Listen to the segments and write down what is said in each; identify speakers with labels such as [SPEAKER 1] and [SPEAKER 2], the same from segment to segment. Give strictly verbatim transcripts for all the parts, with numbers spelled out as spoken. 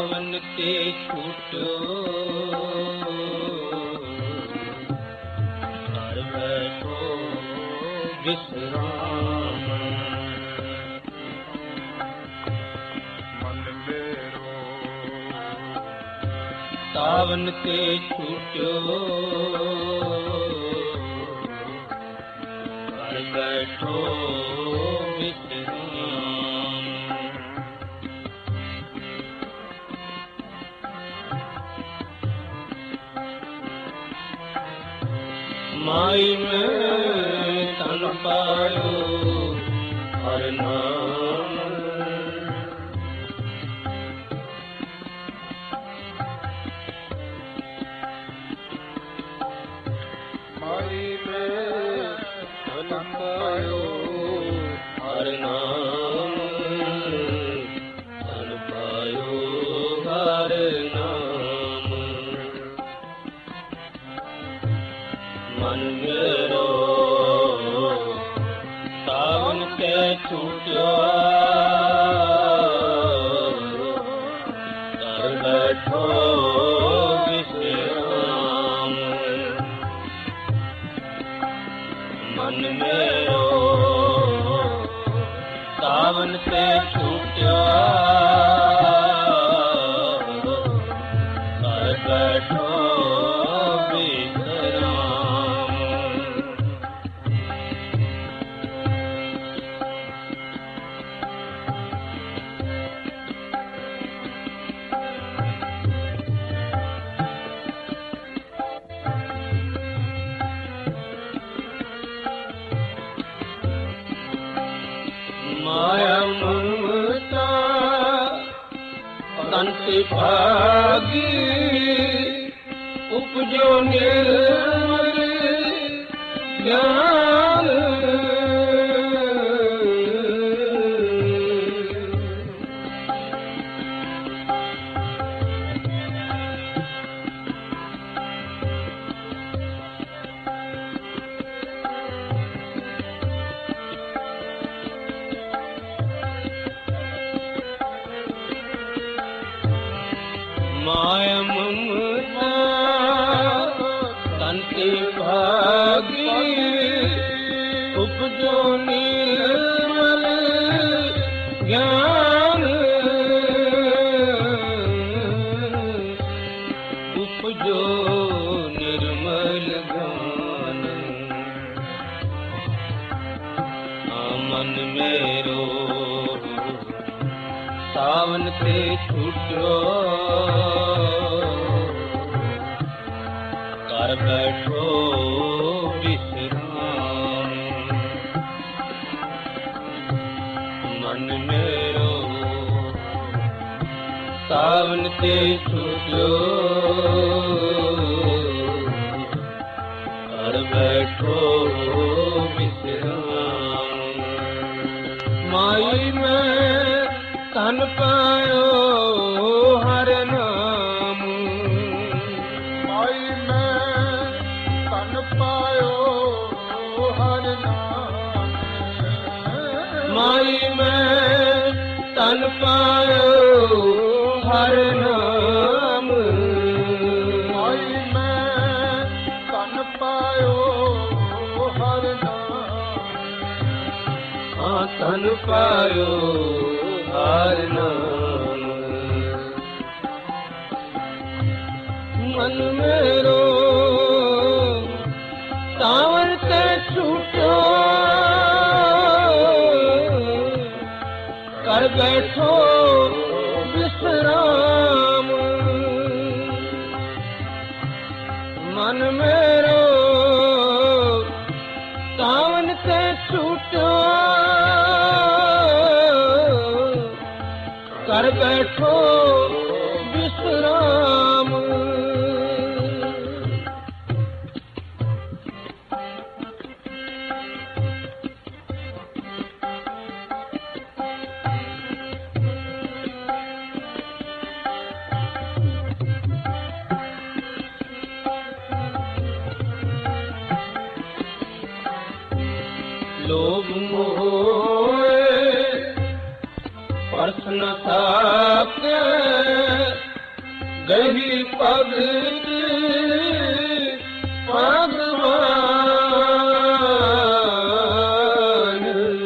[SPEAKER 1] ਸਾਵਨ ਤੇ ਛੁਟਿਓ ਘਰ ਬੈਠੋ ਵਿਸਰਾਮ ਮਨ ਮੇਰੋ ਸਾਵਨ ਤੇ ਛੁਟਿਓ ਘਰ ਬੈਠੋ ਵਿਸਰਾਮ ਮਾਈ ਮੈਂ ਤਨ ਪਾਇਓ ਹਰਿ ਨਾਮ ਮਾਈ ਮੈਂ ਤਨ ਪਾਇਓ ਹਰਿ ਨਾਮ ਤਨ ਪਾਇਓ ਹਰਿ ਨਾਮ ਮਨ ਮੇਰੋ ਸਾਵਨ ਤੇ ਛੁਟਿਓ ਘਰ ਬੈਠੋ ਵਿਸਰਾਮ ਮਨ ਮੇਰੋ ਸਾਵਨ ਤੇ ਛੁਟਿਓ ਘਰ ਬੈਠੋ ਮਾਇਆ ਮਮਤਾ ਤੰਤਿ ਭਾਗੀ ਉਪਜੋ ਨਿਰਮਲ ਗਿਆਨ ਮਾਇਆ ਮਮਤਾ ਤੰਤਿ ਭਾਗੀ ਉਪਜੋ ਨਿਰਮਲ ਗਿਆਨ ਉਪਜੋ ਨਿਰਮਲ ਗਿਆਨ ਮਨ ਮੇਰੋ ਸਾਵਨ ਤੇ ਛੁਟਿਓ ਘਰ ਬੈਠੋ ਵਿਸਰਾਮ ਮਨ ਮੇਰੋ ਸਾਵਨ ਤੇ ਛੁਟਿਓ ਘਰ ਬੈਠੋ ਵਿਸਰਾਮ ਮਾਈ ਮੈਂ ਤਨ ਪਾਇਓ ਹਰਿ ਨਾਮ ਮਾਈ ਮੈਂ ਤਨ ਪਾਇਓ ਹਰਿ ਨਾਮ ਮਾਈ ਮੈਂ ਤਨ ਪਾਇਓ ਹਰਿ ਨਾਮ ਮਾਈ ਮੈਂ ਤਨ ਪਾਇਓ ਹਰਿ ਨਾਮ ਹਾਂ ਤਨ ਪਾਇਓ ਹਰਿ ਨਾਮ ਮਨ ਮੇਰੋ ਸਾਵਨ ਤੇ ਛੁਟਿਓ ਘਰ ਬੈਠੋ ਵਿਸਰਾਮ ਮਨ ਮੇਰੋ ਸਾਵਨ ਤੇ ਛੁਟਿਓ ਘਰ ਬੈਠੋ ਵਿਸਰਾਮ ਲੋਭ ਮੋਹ ਪਰਸ ਨ ਸਾਕੇ गही भगत भगवान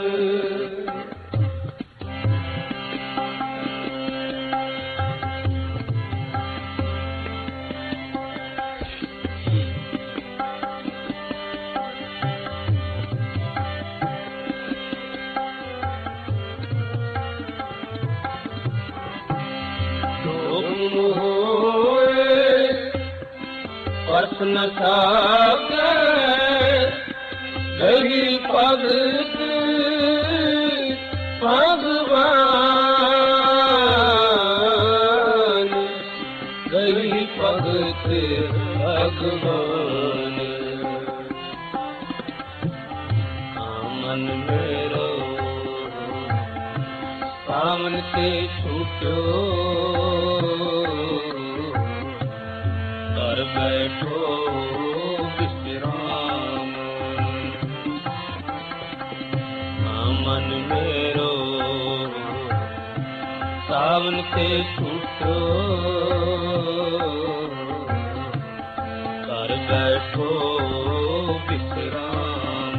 [SPEAKER 1] प्रश्न सागर गही भगत भगवान गही भगत भगवान मन मेरो सामन से छूटो बैठो विश्राम मन मेरो सावन से छूटो कर बैठो विश्राम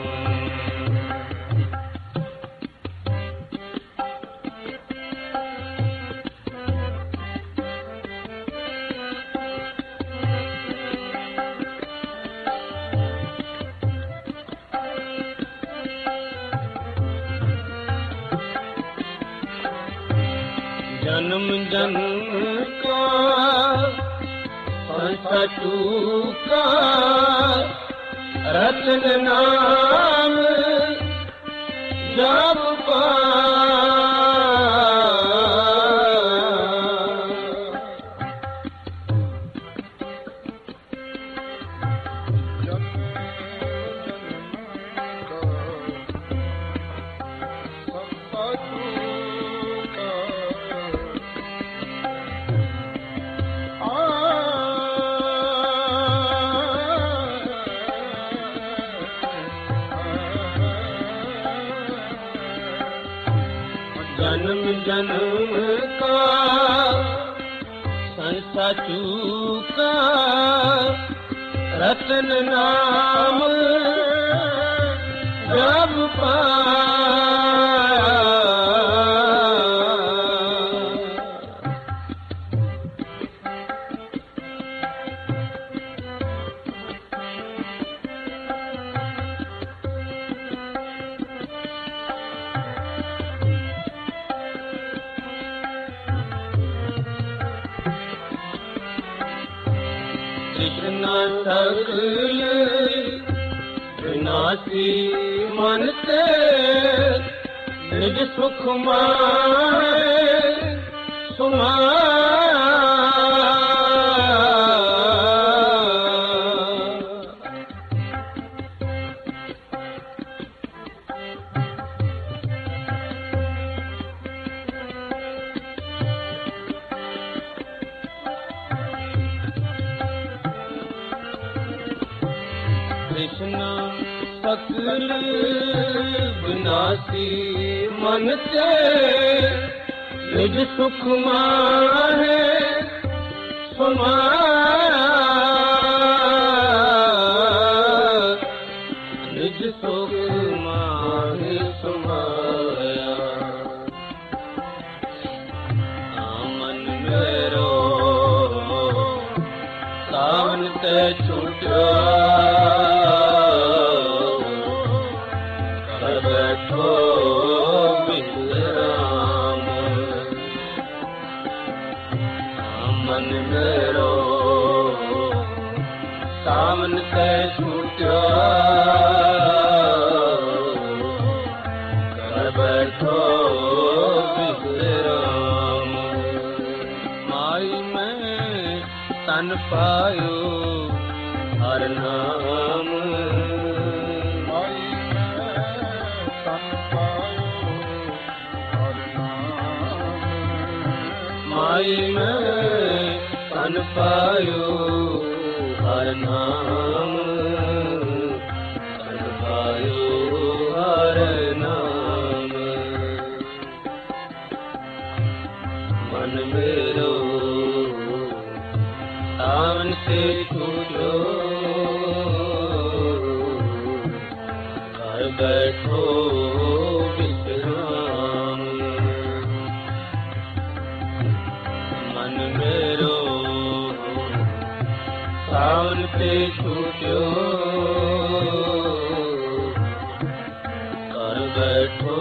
[SPEAKER 1] जन्म जन्म का सचू का रतन नाम जप पा जन्म जन्म का संसा चूका रतन नाम जब पा सकल विनाशी मन से निज सुख माहे सुमा कृष्ण सकल विनाशी मन से निज सुख माहे सुमा निज सुख माहे सुमाया मन मेरो सावन ते छूटा मन मेरो सावन के छूटा कर बैठो विश्राम माई में तन पायो हर नाम माई में तन पायो हर नाम माई में तन पायो हर नाम तन पायो हर नाम मन मेरो ਤੇ ਛੁਟਿਓ ਘਰ ਬੈਠੋ ਵਿਸਰਾਮ ਮਨ ਮੇਰੋ ਸਾਵਨ ਤੇ ਛੁਟਿਓ ਘਰ ਬੈਠੋ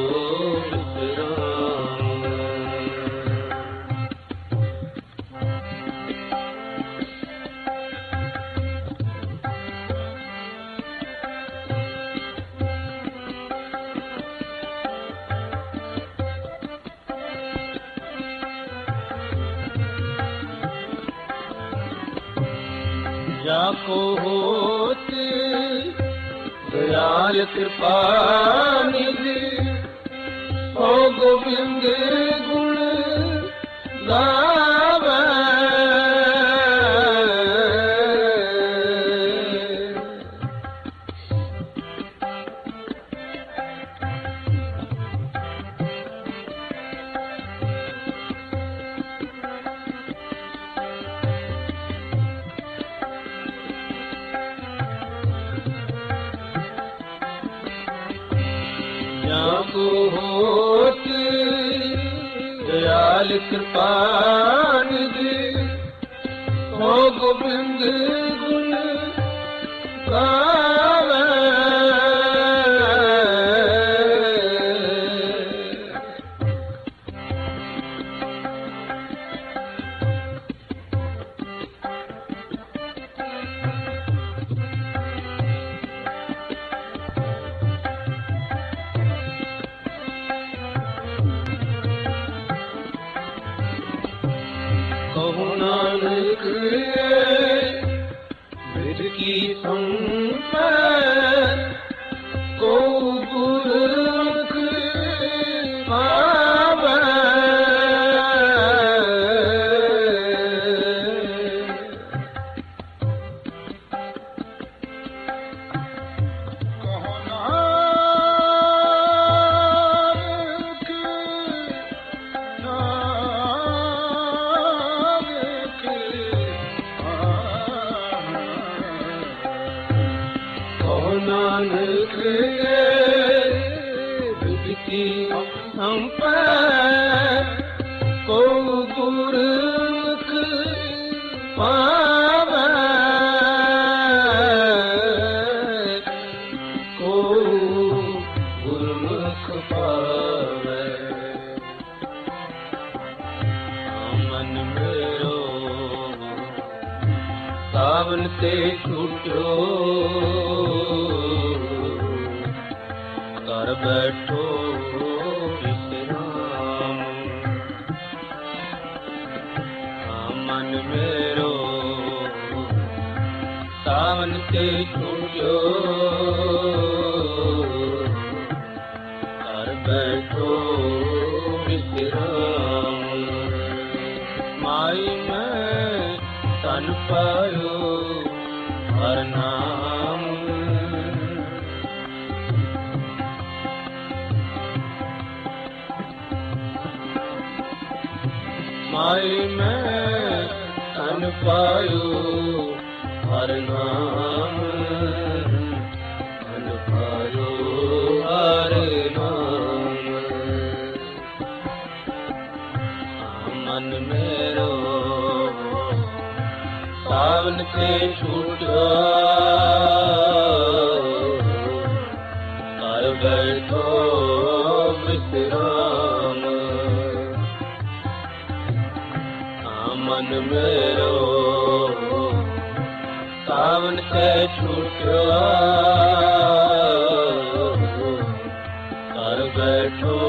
[SPEAKER 1] जाको होत दयाल कृपा निधि हो गोविंद गुण गावे जाको होत दयाल कृपा निधि हो गोविंद गुण गावे कहु नानक विध की संपत को गुरमुख पावै कहु नानक नानक विध की संपत को गुरमुख पावै को गुरमुख पावै मन मेरो सावन ते छुटियो घर बैठो विश्राम मन मेरो सावन ते छुटियो घर बैठो विश्राम माई मैं तन पायो हर नाम माई मैं तन पायो हर नाम तन पायो हर नाम मन मेरो सावन ते छूटियो घर बैठो विश्राम मन मेरो सावन ते छूटियो घर बैठो